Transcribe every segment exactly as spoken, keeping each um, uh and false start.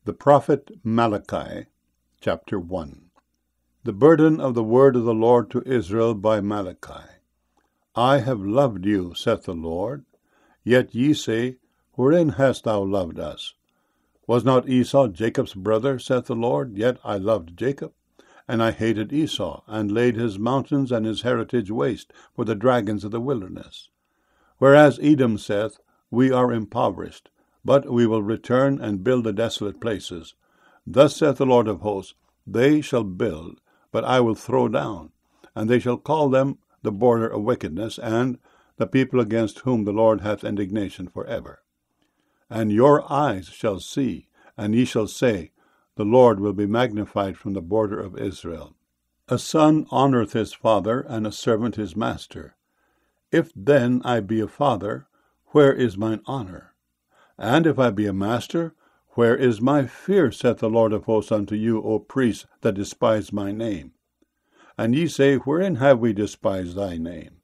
The prophet Malachi, chapter one. The burden of the word of the Lord to Israel by Malachi. I have loved you, saith the Lord. Yet ye say, Wherein hast thou loved us? Was not Esau Jacob's brother, saith the Lord? Yet I loved Jacob, and I hated Esau, and laid his mountains and his heritage waste for the dragons of the wilderness. Whereas Edom saith, We are impoverished, but we will return and build the desolate places. Thus saith the Lord of hosts, They shall build, but I will throw down, and they shall call them the border of wickedness, and the people against whom the Lord hath indignation for ever. And your eyes shall see, and ye shall say, The Lord will be magnified from the border of Israel. A son honoureth his father, and a servant his master. If then I be a father, where is mine honour? And if I be a master, where is my fear, saith the Lord of hosts unto you, O priests that despise my name? And ye say, Wherein have we despised thy name?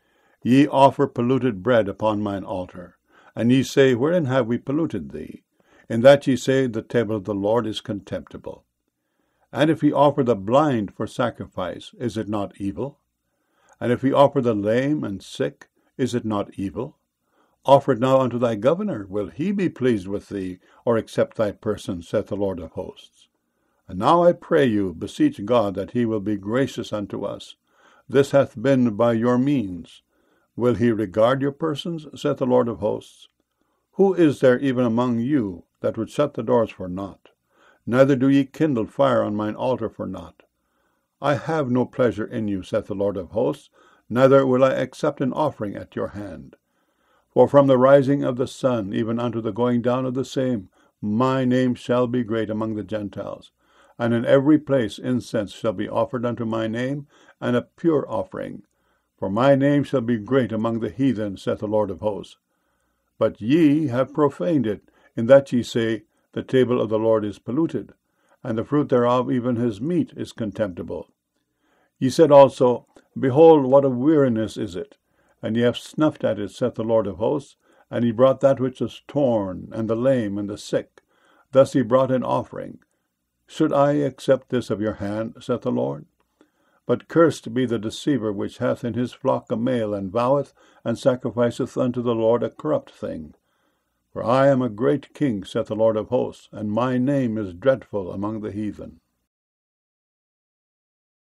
Ye offer polluted bread upon mine altar. And ye say, Wherein have we polluted thee? In that ye say, The table of the Lord is contemptible. And if ye offer the blind for sacrifice, is it not evil? And if ye offer the lame and sick, is it not evil? Offer it now unto thy governor. Will he be pleased with thee, or accept thy person, saith the Lord of hosts? And now I pray you, beseech God that he will be gracious unto us. This hath been by your means. Will he regard your persons, saith the Lord of hosts? Who is there even among you that would shut the doors for naught? Neither do ye kindle fire on mine altar for naught. I have no pleasure in you, saith the Lord of hosts, neither will I accept an offering at your hand. For from the rising of the sun, even unto the going down of the same, my name shall be great among the Gentiles. And in every place incense shall be offered unto my name, and a pure offering. For my name shall be great among the heathen, saith the Lord of hosts. But ye have profaned it, in that ye say, The table of the Lord is polluted, and the fruit thereof, even his meat, is contemptible. Ye said also, Behold, what a weariness is it! And ye have snuffed at it, saith the Lord of hosts, and he brought that which was torn, and the lame, and the sick. Thus he brought an offering. Should I accept this of your hand, saith the Lord? But cursed be the deceiver which hath in his flock a male, and voweth, and sacrificeth unto the Lord a corrupt thing. For I am a great king, saith the Lord of hosts, and my name is dreadful among the heathen.